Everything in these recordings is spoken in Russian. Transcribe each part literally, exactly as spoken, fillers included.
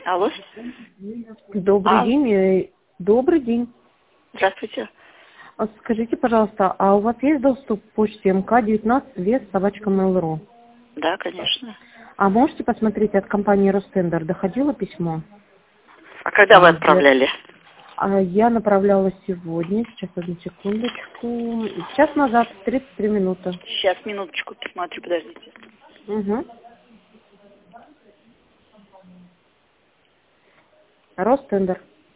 Алло. Добрый А, день. э, Добрый день. здравствуйте. А Скажите, пожалуйста, а у вас есть доступ к почте эм ка девятнадцать вес собачка mail точка ру? Да, конечно. А можете посмотреть, от компании Ростендер доходило письмо? А когда вы А, для- отправляли? а Я направляла сегодня, сейчас одну секундочку, час назад, тридцать три минуты. Сейчас, минуточку, посмотрю, подождите. Угу. Ростендер.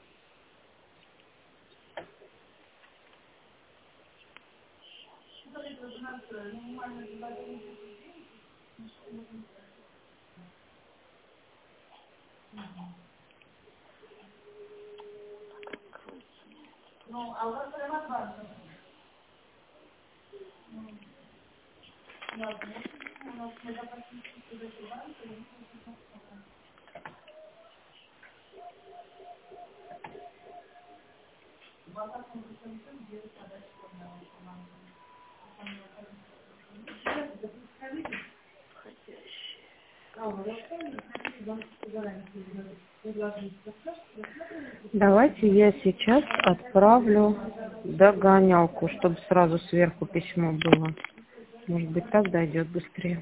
Давайте я сейчас отправлю догонялку, чтобы сразу сверху письмо было. Может быть, так дойдет быстрее.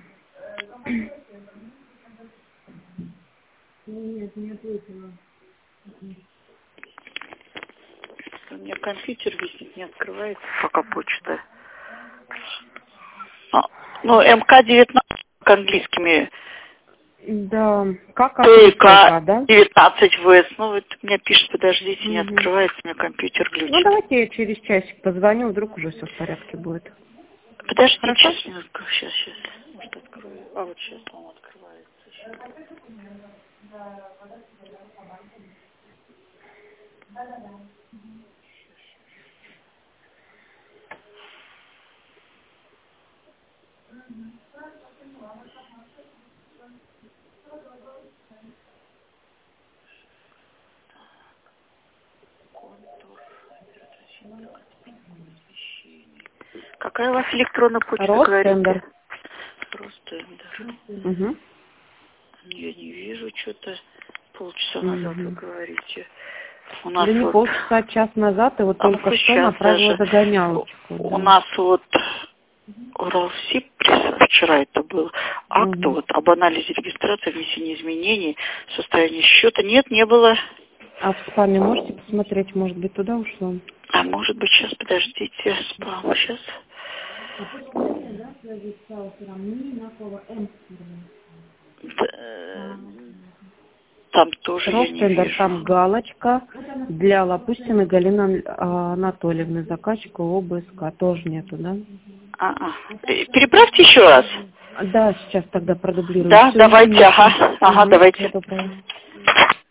У меня компьютер висит, не открывается пока почта. А, ну, эм ка девятнадцать английскими. Да, как ТК ка, да? девятнадцать вэ эс. Ну, вот меня пишет, подождите, не Угу. открывается, у меня компьютер Ну, глючит. давайте я через часик позвоню, вдруг уже все в порядке будет. Подождите, Хорошо? сейчас, минутку, сейчас, сейчас. Может, открою. А, вот сейчас он открывается. Сейчас. Контур. Какая у вас электронная почта, говорите? Ростендер. Ростендер. Угу. Я не вижу что-то. Полчаса назад вы Угу. говорите. У Да нас не вот... полчаса, час назад, и вот А только ну-ка что сейчас направила даже. догонялочку, У да. нас вот Уралсиб вчера это был акт Угу. вот об анализе регистрации, внесении изменений, состоянии счета. Нет, не было. А в спаме можете посмотреть, может быть, туда ушло? А может быть, сейчас, подождите, спам, сейчас. Да, там тоже я не Ростендер, вижу. там галочка для Лопустиной Галины Анатольевны, заказчика ОБСК, тоже нету, да? А-а. Э, Переправьте еще раз. Да, сейчас тогда продублирую. Да, Все, давайте, извините. ага, ага, Угу. Всего давайте. доброго.